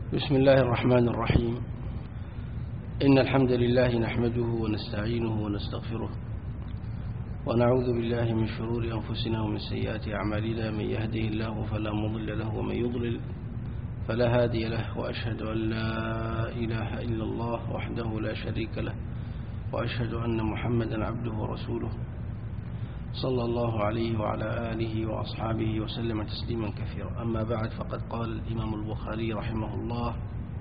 بسم الله الرحمن الرحيم. إن الحمد لله نحمده ونستعينه ونستغفره ونعوذ بالله من شرور أنفسنا ومن سيئات أعمالنا. من يهده الله فلا مضل له ومن يضلل فلا هادي له، وأشهد أن لا إله إلا الله وحده لا شريك له، وأشهد أن محمدا عبده ورسوله صلى الله عليه وعلى آله وأصحابه وسلم تسليما كثيرا. أما بعد، فقد قال الإمام البخاري رحمه الله: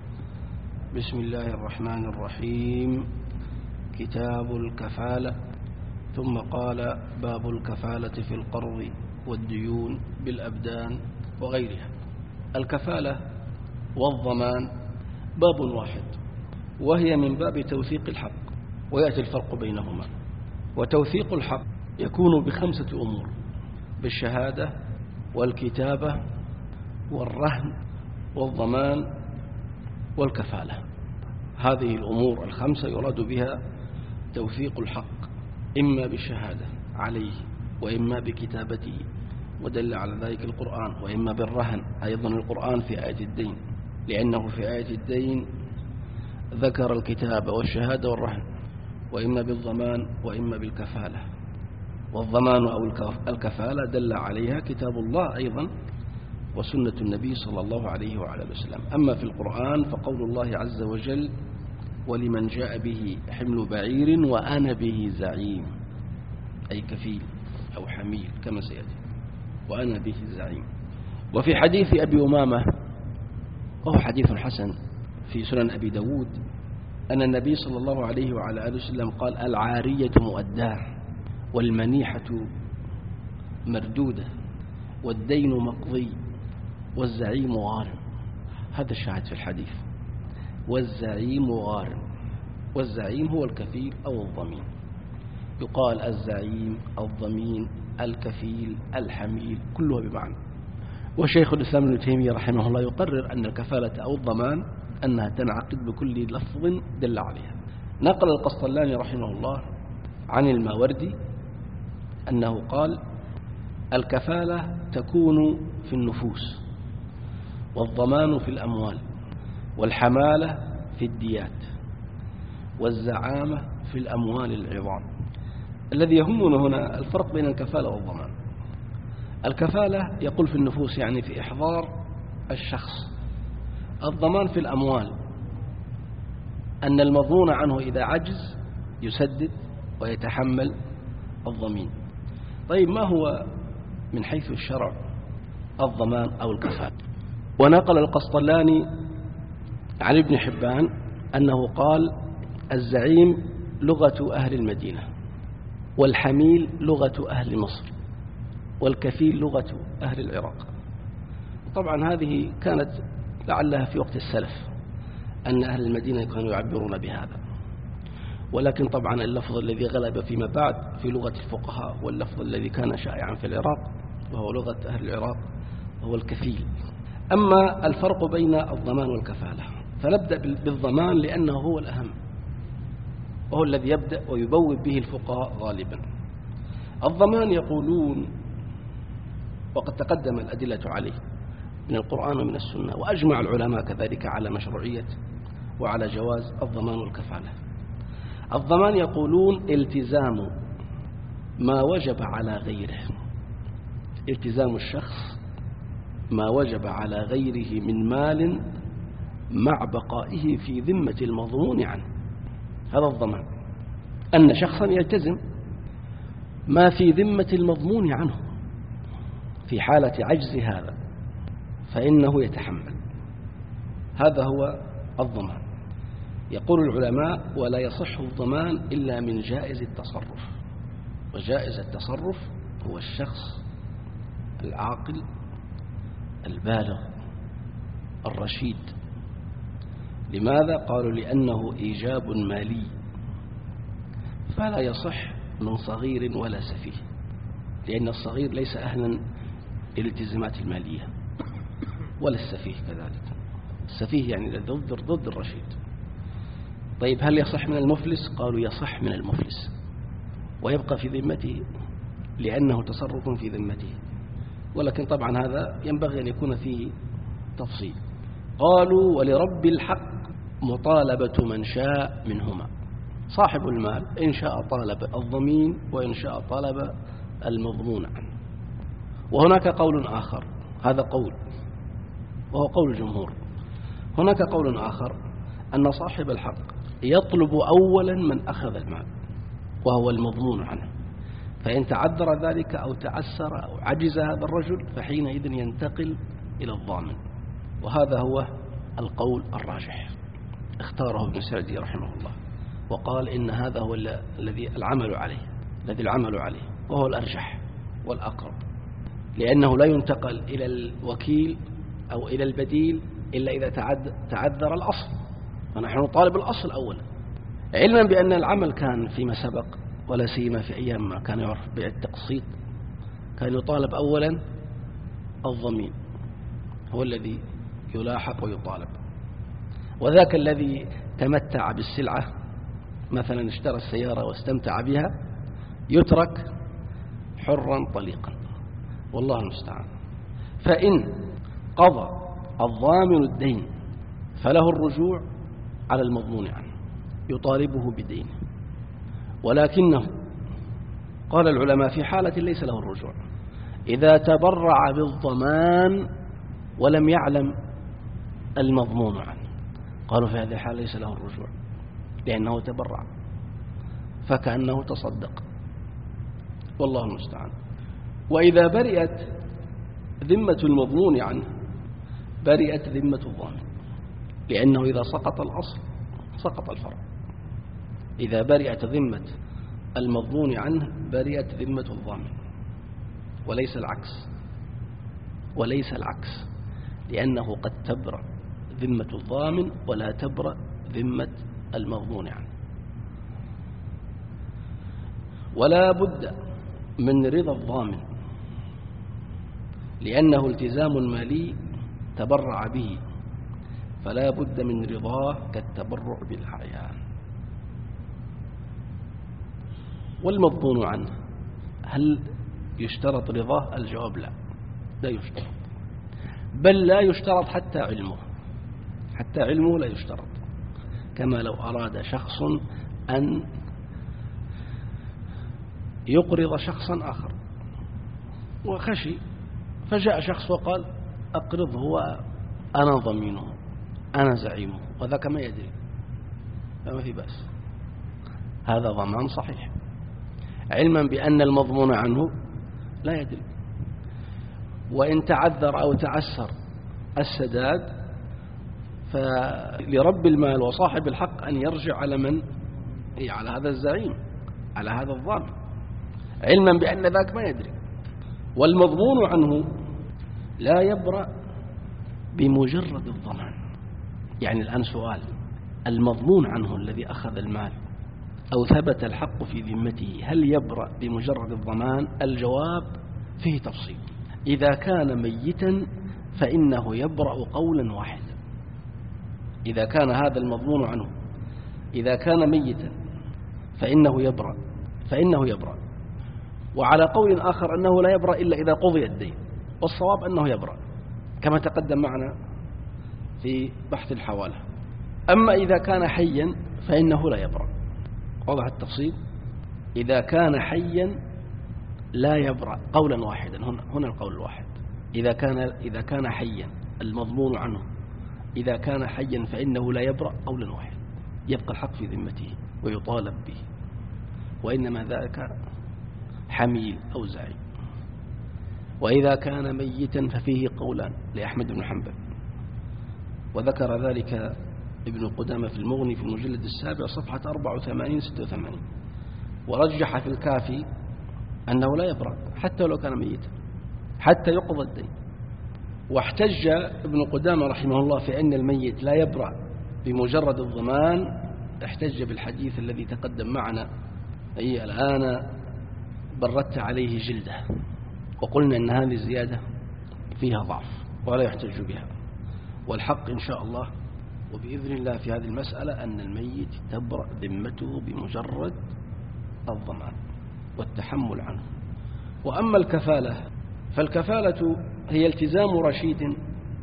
بسم الله الرحمن الرحيم، كتاب الكفالة. ثم قال: باب الكفالة في القرض والديون بالأبدان وغيرها. الكفالة والضمان باب واحد، وهي من باب توثيق الحق، ويأتي الفرق بينهما. وتوثيق الحق يكون ب5 أمور: بالشهادة والكتابة والرهن والضمان والكفالة. هذه الأمور ال5 يراد بها توثيق الحق، إما بالشهادة عليه، وإما بكتابته، ودل على ذلك القرآن، وإما بالرهن أيضا القرآن في آية الدين، لأنه في آية الدين ذكر الكتابة والشهادة والرهن، وإما بالضمان وإما بالكفالة. والضمان أو الكفالة دل عليها كتاب الله أيضا وسنة النبي صلى الله عليه وعلى وسلم. أما في القرآن فقول الله عز وجل: ولمن جاء به حمل بعير وأنا به زعيم، أي كفيل أو حميل كما سيأتي، وأنا به زعيم. وفي حديث أبي أمامة، وهو حديث حسن في سنن أبي داود، أن النبي صلى الله عليه وعلى آله وسلم قال: العارية مؤداه، والمنيحة مردودة، والدين مقضي، والزعيم غارم. هذا الشاهد في الحديث: والزعيم غارم. والزعيم هو الكفيل أو الضمين. يقال الزعيم، الضمين، الكفيل، الحميل، كلها بمعنى. وشيخ الإسلام ابن تيمية رحمه الله يقرر أن الكفالة أو الضمان أنها تنعقد بكل لفظ دل عليها. نقل القسطلاني رحمه الله عن الماوردي أنه قال: الكفالة تكون في النفوس، والضمان في الأموال، والحمالة في الديات، والزعامة في الأموال العظام. الذي يهمنا هنا الفرق بين الكفالة والضمان. الكفالة يقول في النفوس، يعني في إحضار الشخص. الضمان في الأموال، أن المضمون عنه إذا عجز يسدد ويتحمل الضمين. طيب، ما هو من حيث الشرع الضمان أو الكفالة؟ ونقل القسطلاني عن ابن حبان أنه قال: الزعيم لغة أهل المدينة، والحميل لغة أهل مصر، والكفيل لغة أهل العراق. طبعا هذه كانت لعلها في وقت السلف، أن أهل المدينة كانوا يعبرون بهذا، ولكن طبعا اللفظ الذي غلب فيما بعد في لغة الفقهاء هو اللفظ الذي كان شائعا في العراق، وهو لغة أهل العراق، وهو الكفيل. أما الفرق بين الضمان والكفالة، فنبدأ بالضمان لأنه هو الأهم، وهو الذي يبدأ ويبوب به الفقهاء غالبا. الضمان يقولون، وقد تقدم الأدلة عليه من القرآن ومن السنة، وأجمع العلماء كذلك على مشروعية وعلى جواز الضمان والكفالة. الضمان يقولون التزام ما وجب على غيره، التزام الشخص ما وجب على غيره من مال مع بقائه في ذمة المضمون عنه. هذا الضمان، أن شخصا يلتزم ما في ذمة المضمون عنه، في حالة عجز هذا فإنه يتحمل. هذا هو الضمان. يقول العلماء: ولا يصح الضمان إلا من جائز التصرف. وجائز التصرف هو الشخص العاقل البالغ الرشيد. لماذا؟ قالوا: لأنه إيجاب مالي، فلا يصح من صغير ولا سفيه، لأن الصغير ليس أهلا للالتزامات المالية، ولا السفيه كذلك. السفيه يعني ضد الرشيد. طيب، هل يصح من المفلس؟ قالوا: يصح من المفلس ويبقى في ذمته، لأنه تصرف في ذمته. ولكن طبعا هذا ينبغي أن يكون فيه تفصيل. قالوا ولرب الحق مطالبة من شاء منهما، صاحب المال إن شاء طالب الضمين وإن شاء طالب المضمون عنه. وهناك قول آخر، هذا قول وهو قول الجمهور، هناك قول آخر أن صاحب الحق يطلب أولا من أخذ المال وهو المضمون عنه، فإن تعذر ذلك أو تعسر أو عجز هذا الرجل فحينئذ ينتقل إلى الضامن، وهذا هو القول الراجح اختاره ابن سعدي رحمه الله، وقال إن هذا هو الذي العمل عليه وهو الأرجح والأقرب، لأنه لا ينتقل إلى الوكيل أو إلى البديل إلا إذا تعذر الأصل، فنحن نطالب الأصل أولا، علما بأن العمل كان فيما سبق ولا سيما في أيام ما كان يعرف بالتقسيط كان يطالب أولا الضمين، هو الذي يلاحق ويطالب، وذاك الذي تمتع بالسلعة مثلا اشترى السيارة واستمتع بها يترك حرا طليقا، والله المستعان. فإن قضى الضامن الدين فله الرجوع على المضمون عنه يطالبه بدينه، ولكنه قال العلماء في حالة ليس له الرجوع إذا تبرع بالضمان ولم يعلم المضمون عنه، قالوا في هذه الحالة ليس له الرجوع لأنه تبرع فكأنه تصدق، والله المستعان. وإذا برئت ذمة المضمون عنه برئت ذمة الضامن، لأنه إذا سقط الأصل سقط الفرع، إذا برئت ذمة المضمون عنه برئت ذمة الضامن، وليس العكس لأنه قد تبرأ ذمة الضامن ولا تبرأ ذمة المضمون عنه. ولا بد من رضا الضامن لأنه التزام مالي تبرع به، فلا بد من رضاه كالتبرع بالأعيان. والمضمون عنه هل يشترط رضاه؟ الجواب لا يشترط، بل لا يشترط حتى علمه لا يشترط، كما لو أراد شخص أن يقرض شخصا آخر وخشي، فجاء شخص وقال أقرضه وأنا ضمينه أنا زعيمه، وذاك ما يدري فما في بأس، هذا ضمان صحيح، علما بأن المضمون عنه لا يدري. وإن تعذر أو تعسر السداد فلرب المال وصاحب الحق أن يرجع على من؟ على هذا الزعيم، على هذا الضامن، علما بأن ذاك ما يدري. والمضمون عنه لا يبرأ بمجرد الضمان. يعني الآن سؤال، المضمون عنه الذي أخذ المال أو ثبت الحق في ذمته هل يبرأ بمجرد الضمان؟ الجواب فيه تفصيل. إذا كان ميتا فإنه يبرأ قولا واحدا، إذا كان هذا المضمون عنه إذا كان ميتا فإنه يبرأ، وعلى قول آخر أنه لا يبرأ إلا إذا قضي الدين، والصواب أنه يبرأ كما تقدم معنا في بحث الحوالة. أما إذا كان حيا فإنه لا يبرأ، واضح التفصيل؟ إذا كان حيا لا يبرأ قولا واحدا، هنا القول الواحد، إذا كان حيا المضمون عنه إذا كان حيا فإنه لا يبرأ قولا واحدا، يبقى الحق في ذمته ويطالب به، وإنما ذاك حميل أو زعيم. وإذا كان ميتا ففيه قولان لأحمد بن حنبل، وذكر ذلك ابن قدامة في المغني في المجلد السابع صفحة 84-86، ورجح في الكافي أنه لا يبرأ حتى لو كان ميتا حتى يقضى الدين. واحتج ابن قدامة رحمه الله في أن الميت لا يبرأ بمجرد الضمان، احتج بالحديث الذي تقدم معنا، أي الآن بردت عليه جلده، وقلنا أن هذه الزيادة فيها ضعف ولا يحتج بها، والحق إن شاء الله وبإذن الله في هذه المسألة أن الميت تبرأ ذمته بمجرد الضمان والتحمل عنه. وأما الكفالة فالكفالة هي التزام رشيد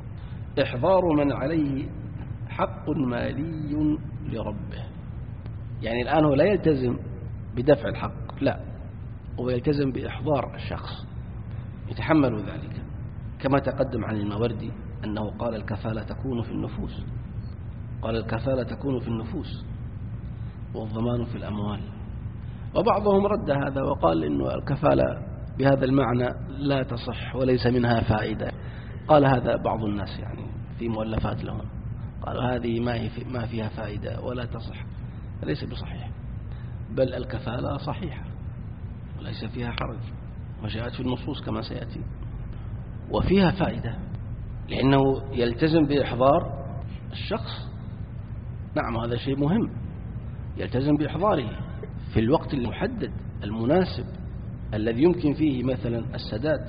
إحضار من عليه حق مالي لربه. يعني الآن هو لا يلتزم بدفع الحق، لا، هو يلتزم بإحضار الشخص يتحمل ذلك، كما تقدم عن الماوردي أنه قال الكفالة تكون في النفوس، قال الكفالة تكون في النفوس والضمان في الأموال. وبعضهم رد هذا وقال إن الكفالة بهذا المعنى لا تصح وليس منها فائدة. قال هذا بعض الناس يعني في مؤلفات لهم، قالوا هذه ما فيها فائدة ولا تصح، ليس بصحيح، بل الكفالة صحيحة وليس فيها حرج، وجاءت في النصوص كما سيأتي، وفيها فائدة لأنه يلتزم بإحضار الشخص. نعم، هذا شيء مهم، يلتزم بإحضاره في الوقت المحدد المناسب الذي يمكن فيه مثلا السداد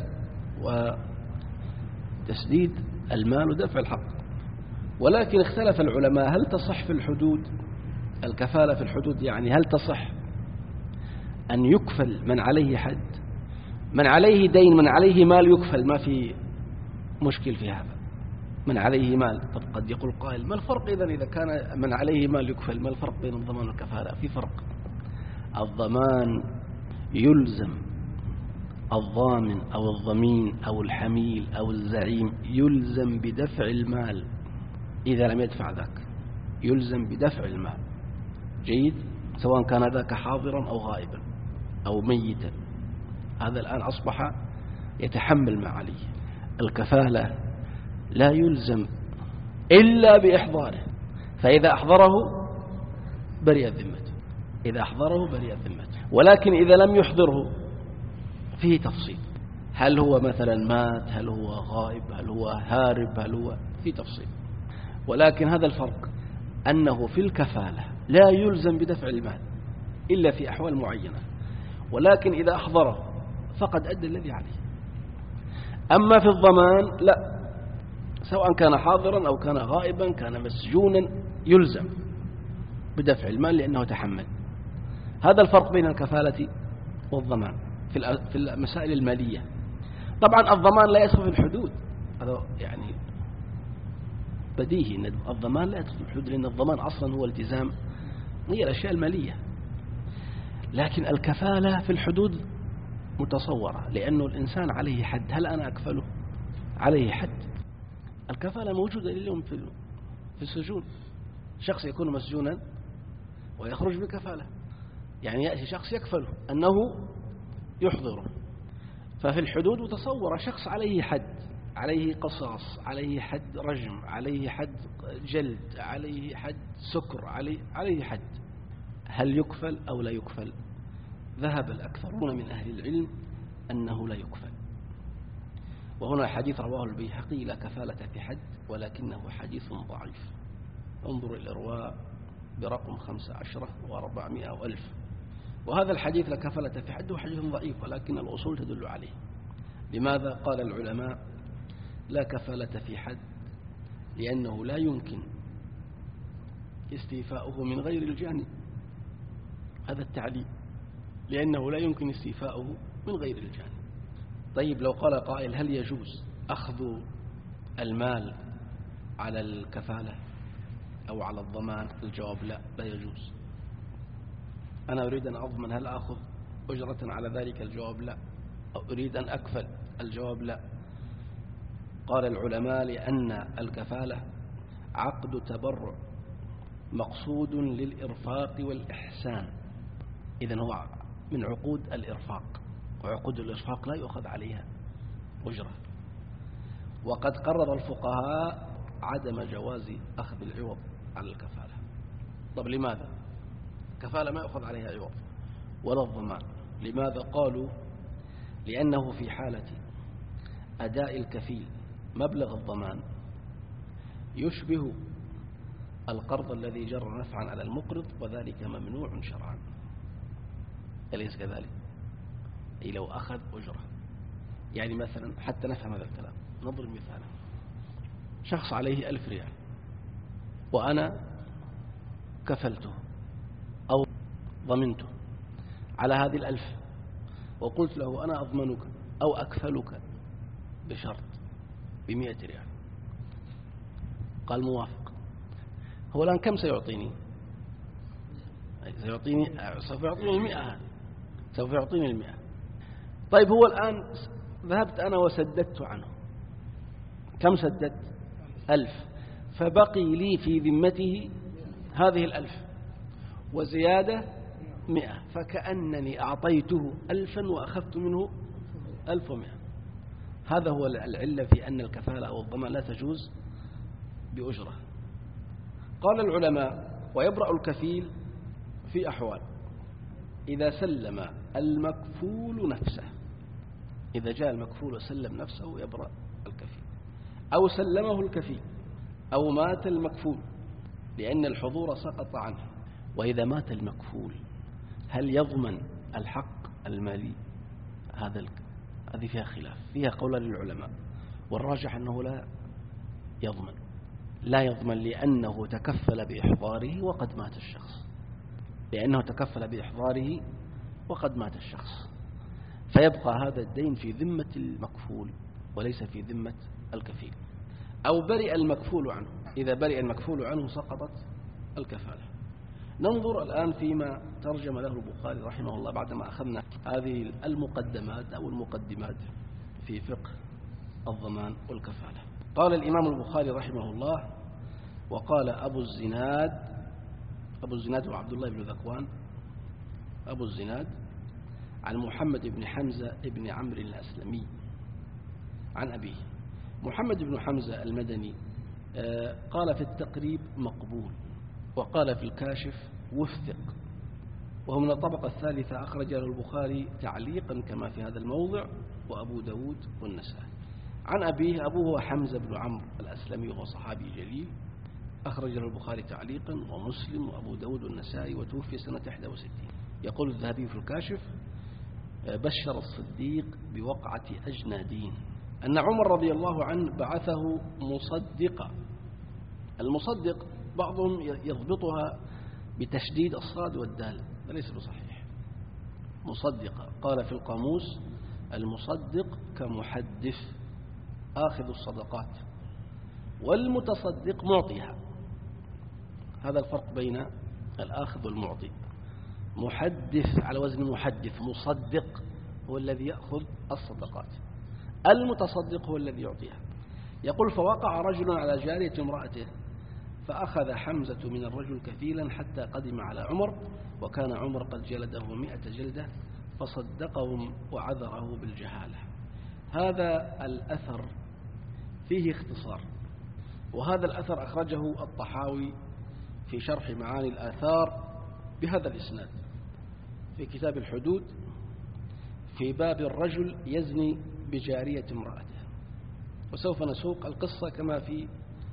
وتسديد المال ودفع الحق. ولكن اختلف العلماء هل تصح في الحدود الكفالة في الحدود، يعني هل تصح أن يكفل من عليه حد، من عليه دين، من عليه مال يكفل، ما في مشكل في هذا، من عليه مال. طب قد يقول قائل ما الفرق إذا كان من عليه مال يكفل، ما الفرق بين الضمان والكفالة؟ في فرق. الضمان يلزم الضامن أو الضمين أو الحميل أو الزعيم يلزم بدفع المال إذا لم يدفع ذاك، يلزم بدفع المال. جيد، سواء كان ذاك حاضرا أو غائبا أو ميتا، هذا الآن أصبح يتحمل ما عليه. الكفالة لا يلزم إلا بإحضاره، فإذا أحضره برئت ذمته، إذا أحضره برئت ذمته. ولكن إذا لم يحضره فيه تفصيل، هل هو مثلا مات، هل هو غائب، هل هو هارب، هل هو فيه تفصيل. ولكن هذا الفرق أنه في الكفالة لا يلزم بدفع المال إلا في أحوال معينة، ولكن إذا أحضره فقد أدى الذي عليه. أما في الضمان لا، سواء كان حاضرا أو كان غائبا، كان مسجونا، يلزم بدفع المال لأنه تحمل. هذا الفرق بين الكفالة والضمان في المسائل المالية. طبعا الضمان لا يدخل في الحدود، هذا يعني بديهي أن الضمان لا يدخل في الحدود، لأن الضمان أصلا هو التزام، هي الأشياء المالية. لكن الكفالة في الحدود متصورة، لأنه الإنسان عليه حد، هل أنا أكفله؟ عليه حد. الكفالة موجودة اليوم في السجون، شخص يكون مسجونا ويخرج بكفالة، يعني يأتي شخص يكفله أنه يحضره. ففي الحدود متصورة، شخص عليه حد، عليه قصاص، عليه حد رجم، عليه حد جلد، عليه حد سكر، عليه حد، هل يكفل أو لا يكفل؟ ذهب الأكثرون من أهل العلم أنه لا يكفل. وهنا حديث رواه البيهقي لا كفالة في حد، ولكنه حديث ضعيف. انظروا الإرواء برقم 15 و400 وألف. وهذا الحديث لا كفالة في حد هو حديث ضعيف، ولكن الأصول تدل عليه. لماذا؟ قال العلماء لا كفالة في حد لأنه لا يمكن استيفاؤه من غير الجاني، هذا التعليل، لأنه لا يمكن استيفاؤه من غير الجاني. طيب لو قال قائل هل يجوز أخذ المال على الكفالة أو على الضمان؟ الجواب لا يجوز. أنا أريد أن أضمن، هل أخذ أجرة على ذلك؟ الجواب لا. أو أريد أن أكفل؟ الجواب لا. قال العلماء لأن الكفالة عقد تبرع مقصود للإرفاق والإحسان، إذن هو من عقود الإرفاق، وعقود الإرفاق لا يؤخذ عليها أجرة. وقد قرر الفقهاء عدم جواز أخذ العوض على الكفالة. طب لماذا؟ الكفالة ما يؤخذ عليها عوض ولا الضمان. لماذا؟ قالوا لأنه في حالة أداء الكفيل مبلغ الضمان يشبه القرض الذي جر نفعا على المقرض، وذلك ممنوع شرعا. أليس كذلك؟ أي لو أخذ أجرة، يعني مثلا حتى نفهم هذا الكلام نضرب مثالا، شخص عليه 1000 ريال وأنا كفلته أو ضمنته على هذه 1000، وقلت له أنا أضمنك أو أكفلك بشرط ب100 ريال، قال موافق. هو الآن كم سيعطيني؟ سوف يعطيني 100. سوف يعطيني 100. طيب هو الآن ذهبت أنا وسددت عنه. كم سددت؟ 1000. فبقي لي في ذمته هذه 1000 وزيادة 100، فكأنني أعطيته 1000 وأخذت منه 1100. هذا هو العلة في أن الكفالة أو الضمان لا تجوز بأجرة. قال العلماء: ويبرأ الكفيل في أحوال: إذا سلم المكفول نفسه، إذا جاء المكفول وسلم نفسه يبرأ الكفيل، أو سلمه الكفيل، أو مات المكفول لأن الحضور سقط عنه. وإذا مات المكفول هل يضمن الحق المالي؟ هذه فيها خلاف، فيها قول للعلماء، والراجح أنه لا يضمن لأنه تكفل بإحضاره وقد مات الشخص، فيبقى هذا الدين في ذمة المكفول وليس في ذمة الكفيل. أو برئ المكفول عنه، إذا برئ المكفول عنه سقطت الكفالة. ننظر الآن فيما ترجم له البخاري رحمه الله بعدما أخذنا هذه المقدمات أو المقدمات في فقه الضمان والكفالة. قال الإمام البخاري رحمه الله: وقال أبو الزناد وعبد الله بن ذكوان، أبو الزناد عن محمد بن حمزة بن عمرو الأسلمي عن أبيه. محمد بن حمزة المدني قال في التقريب مقبول، وقال في الكاشف وثق، وهو من الطبقة الثالثة، أخرج له البخاري تعليقا كما في هذا الموضع، وأبو داود والنسائي. عن أبيه، أبوه هو حمزة بن عمرو الأسلمي وهو صحابي جليل، أخرج له البخاري تعليقا ومسلم وأبو داود والنسائي، وتوفي سنة 61. يقول الذهبي في الكاشف: بشر الصديق بوقعة أجنادين أن عمر رضي الله عنه بعثه مصدقا. المصدق بعضهم يضبطها بتشديد الصاد والدال، ليس بصحيح. مصدقا قال في القاموس: المصدق كمحدث آخذ الصدقات، والمتصدق معطيها. هذا الفرق بين الآخذ والمعطي. محدث على وزن محدث، مصدق هو الذي يأخذ الصدقات، المتصدق هو الذي يعطيها. يقول: فوقع رجل على جارية امرأته، فأخذ حمزة من الرجل كفيلا حتى قدم على عمر، وكان عمر قد جلده 100 جلدة، فصدقهم وعذره بالجهالة. هذا الأثر فيه اختصار، وهذا الأثر أخرجه الطحاوي في شرح معاني الآثار بهذا الإسناد في كتاب الحدود في باب الرجل يزني بجارية امرأته، وسوف نسوق القصة كما في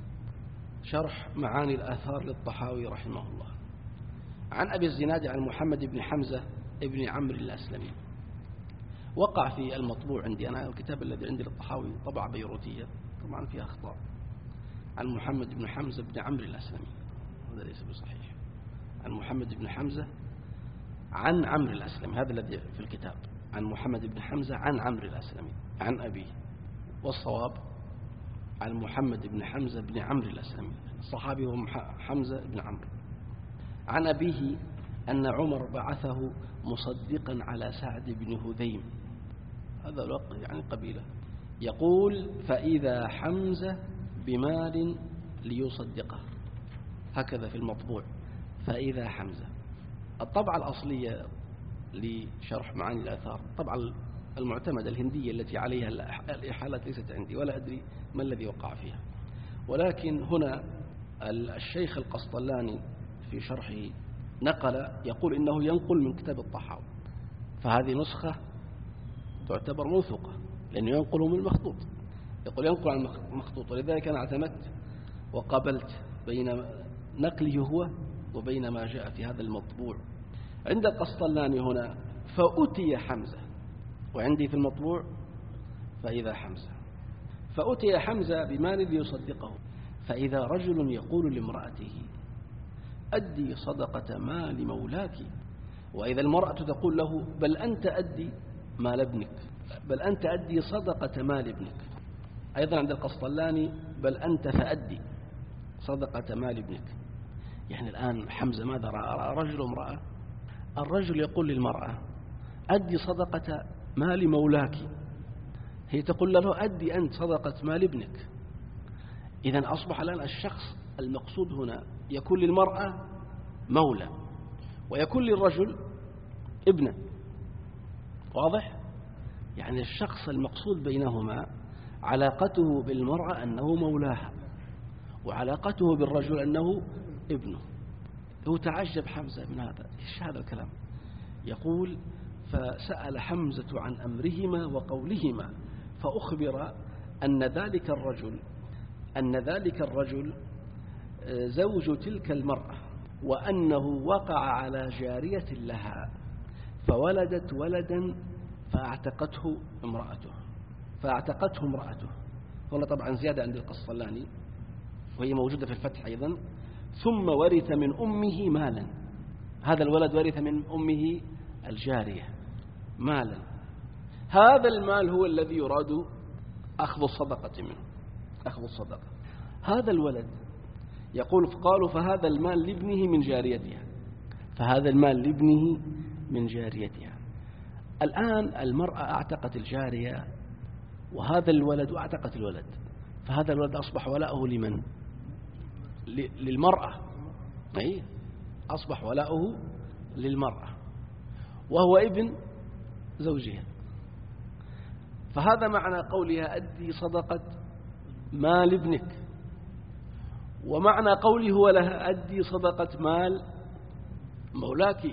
شرح معاني الآثار للطحاوي رحمه الله. عن أبي الزناد عن محمد بن حمزة ابن عمرو الأسلمي. وقع في المطبوع عندي أنا، الكتاب الذي عندي للطحاوي طبعة بيروتية طبعا فيها أخطاء، عن محمد بن حمزة بن عمرو الأسلمي، هذا ليس بصحيح. عن محمد بن حمزة عن عمرو الأسلمي، هذا الذي في الكتاب، عن محمد بن حمزة عن عمرو الأسلمي عن أبيه، والصواب عن محمد بن حمزة بن عمرو الأسلمي، الصحابي هو حمزة بن عمرو. عن أبيه أن عمر بعثه مصدقا على سعد بن هذيم، هذا الوقت يعني قبيلة، يقول: فإذا حمزة بمال ليصدقه، هكذا في المطبوع، فإذا حمزة. الطبعة الأصلية لشرح معاني الآثار طبعا المعتمدة الهندية التي عليها الإحالات ليست عندي، ولا أدري ما الذي وقع فيها، ولكن هنا الشيخ القسطلاني في شرحه نقل، يقول إنه ينقل من كتاب الطحاوي، فهذه نسخة تعتبر موثوقة لأنه ينقل من المخطوط، يقول ينقل عن المخطوط، ولذلك أنا اعتمدت وقابلت بين نقله هو وبين ما جاء في هذا المطبوع. عند القسطلاني هنا فأتي حمزة، وعندي في المطبوع فإذا حمزة. فأتي حمزة بمال ليصدقه، فإذا رجل يقول لامرأته: أدي صدقة مال مولاك، وإذا المرأة تقول له: بل أنت أدي مال ابنك، بل أنت أدي صدقة مال ابنك. أيضا عند القسطلاني: بل أنت فأدي، صدقة مال ابنك. يعني الآن حمزة ماذا رأى رجل وامرأة؟ الرجل يقول للمرأة أدي صدقة مال مولاك، هي تقول له أدي أنت صدقة مال ابنك. إذن أصبح الآن الشخص المقصود هنا يكون للمرأة مولى ويكون للرجل ابنا. واضح؟ يعني الشخص المقصود بينهما علاقته بالمرأة أنه مولاها، وعلاقته بالرجل أنه ابنه. هو تعجب حمزة من هذا، إيش هذا الكلام؟ يقول فسأل حمزة عن أمرهما وقولهما فأخبر أن ذلك الرجل زوج تلك المرأة، وأنه وقع على جارية لها فولدت ولدا فاعتقته امرأته. هنا طبعا زيادة عند القسطلاني وهي موجودة في الفتح أيضا. ثم ورث من أمه مالا، هذا الولد ورث من أمه الجارية مالا، هذا المال هو الذي يراد أخذ الصدقة منه، أخذ الصدقة. هذا الولد يقول قالوا فهذا المال لابنه من جاريتها. الآن المرأة أعتقت الجارية وهذا الولد أعتقت الولد، فهذا الولد أصبح ولاؤه لمن؟ للمرأة. أي أصبح ولاؤه للمرأة وهو ابن زوجها. فهذا معنى قولها أدي صدقة مال ابنك، ومعنى قوله هو لها أدي صدقة مال مولاك.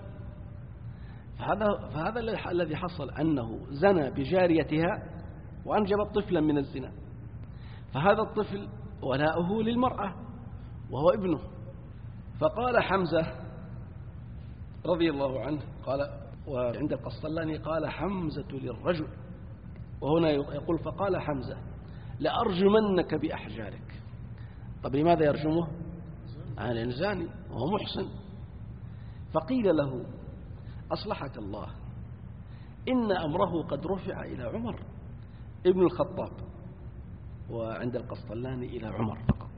فهذا الذي حصل أنه زنى بجاريتها وأنجب طفلا من الزنا، فهذا الطفل ولاؤه للمرأة وهو ابنه. فقال حمزة رضي الله عنه قال، وعند القسطلاني قال حمزة للرجل، وهنا يقول فقال حمزة لأرجمنك بأحجارك. طب لماذا يرجمه؟ لأنه زاني وهو محسن. فقيل له أصلحك الله إن أمره قد رفع إلى عمر ابن الخطاب، وعند القسطلاني إلى عمر فقط،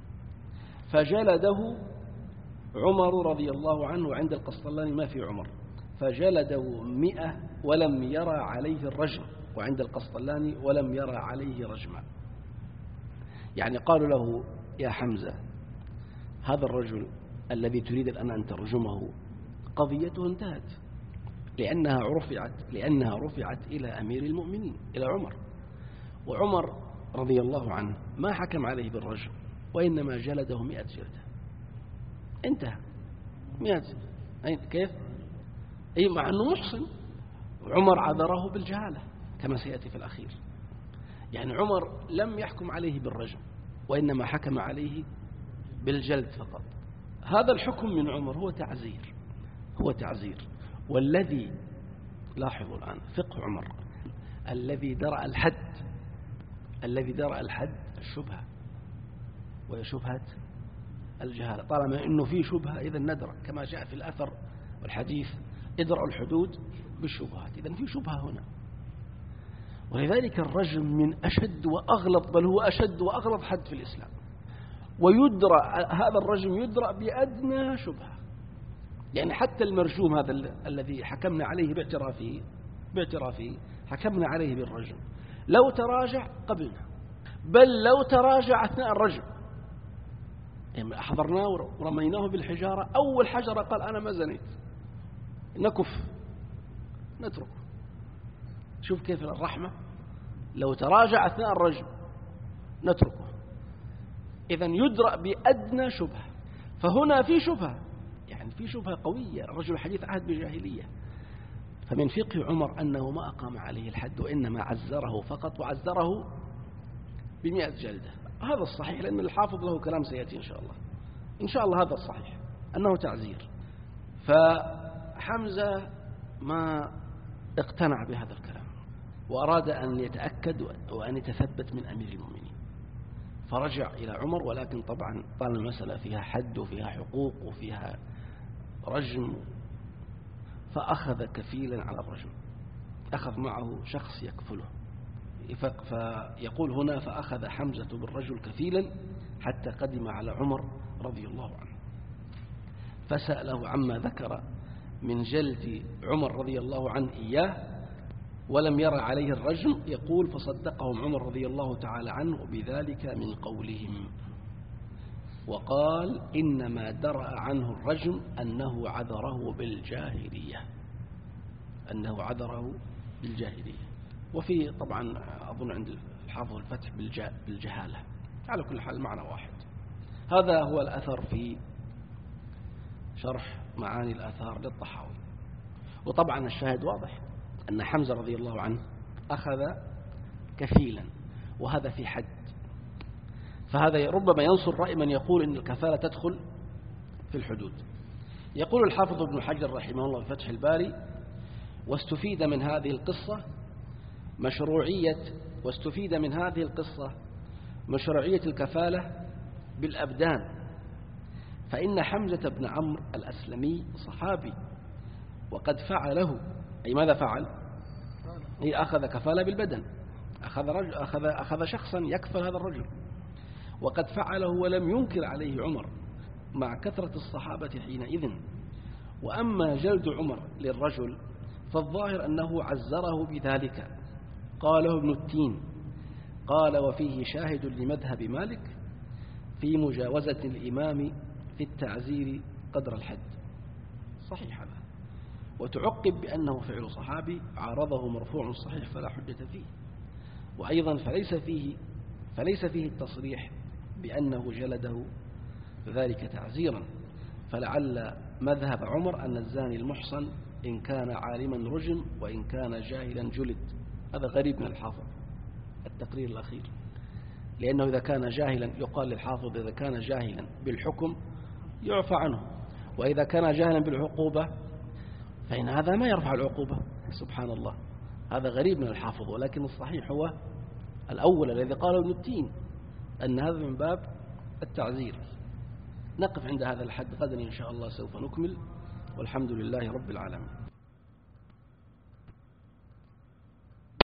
فجلده عمر رضي الله عنه، وعند القسطلاني ما في عمر، فجلده 100 ولم يرى عليه الرجم، وعند القسطلاني ولم يرى عليه رجما. يعني قالوا له يا حمزة هذا الرجل الذي تريد الآن أن ترجمه قضيته انتهت، لأنها رفعت إلى أمير المؤمنين إلى عمر، وعمر رضي الله عنه ما حكم عليه بالرجم وإنما جلده 100 جلدة، انتهى 100. كيف؟ أي مع أنه محسن، وعمر عذره بالجهالة كما سيأتي في الأخير. يعني عمر لم يحكم عليه بالرجم وإنما حكم عليه بالجلد فقط. هذا الحكم من عمر هو تعزير. والذي لاحظوا الآن فقه عمر الذي درأ الحد الشبهة، وهي شبهة الجهالة. طالما أنه في شبهة إذا ندرأ، كما جاء في الأثر والحديث ادرأوا الحدود بالشبهات. إذا في شبهة هنا. ولذلك الرجم من أشد وأغلظ، بل هو أشد وأغلظ حد في الإسلام، هذا الرجم يدرأ بأدنى شبهة. يعني حتى المرجوم هذا الذي حكمنا عليه باعترافه حكمنا عليه بالرجم، لو تراجع قبلنا، بل لو تراجع أثناء الرجم يعني أحضرناه ورميناه بالحجارة، أول حجرة قال أنا ما زنيت، نكف نتركه. شوف كيف الرحمة، لو تراجع أثناء الرجم نتركه. إذن يدرأ بأدنى شبهة. فهنا في شبهة، يعني في شبهة قوية، الرجل حديث عهد بجاهلية. فمن فقه عمر أنه ما أقام عليه الحد وإنما عزره فقط، وعزره ب100 جلدة. هذا الصحيح، لأن الحافظ له كلام سيأتي إن شاء الله هذا الصحيح أنه تعزير. فحمزة ما اقتنع بهذا الكلام وأراد أن يتأكد وأن يتثبت من أمير المؤمنين، فرجع إلى عمر. ولكن طبعا طال المسألة فيها حد وفيها حقوق وفيها رجم، فأخذ كفيلا على الرجم، أخذ معه شخص يكفله. فيقول هنا فأخذ حمزة بالرجل كفيلا حتى قدم على عمر رضي الله عنه فسأله عما ذكر من جلد عمر رضي الله عنه إياه ولم يرى عليه الرجم، يقول فصدقهم عمر رضي الله تعالى عنه بذلك من قولهم، وقال إنما درأ عنه الرجم أنه عذره بالجاهلية، أنه عذره بالجاهلية. وفي طبعا أظن عند الحافظ الفتح بالجهالة. على كل حال معنى واحد. هذا هو الأثر في شرح معاني الآثار للطحاوي. وطبعا الشاهد واضح أن حمزة رضي الله عنه أخذ كفيلا، وهذا في حد، فهذا ربما ينصر رأي من يقول إن الكفالة تدخل في الحدود. يقول الحافظ ابن حجر رحمه الله في فتح الباري واستفيد من هذه القصة مشروعية الكفالة بالأبدان، فإن حمزة بن عمرو الأسلمي صحابي وقد فعله، أي ماذا فعل؟ أخذ كفالة بالبدن، أخذ شخصا يكفل هذا الرجل، وقد فعله ولم ينكر عليه عمر مع كثرة الصحابة حينئذ. وأما جلد عمر للرجل فالظاهر أنه عزره بذلك. قاله ابن التين قال وفيه شاهد لمذهب مالك في مجاوزة الإمام في التعزير قدر الحد. صحيح هذا، وتعقب بأنه فعل صحابي عارضه مرفوع صحيح فلا حجة فيه. وأيضا فليس فيه التصريح بأنه جلده ذلك تعزيرا، فلعل مذهب عمر أن الزاني المحصن إن كان عالما رجم وإن كان جاهلا جلد. هذا غريب من الحافظ التقرير الأخير، لأنه إذا كان جاهلا يقال للحافظ إذا كان جاهلا بالحكم يعفى عنه، وإذا كان جاهلا بالعقوبة فإن هذا ما يرفع العقوبة. سبحان الله، هذا غريب من الحافظ. ولكن الصحيح هو الأول الذي قاله ابن التين أن هذا من باب التعزير. نقف عند هذا الحد، غدا إن شاء الله سوف نكمل، والحمد لله رب العالمين.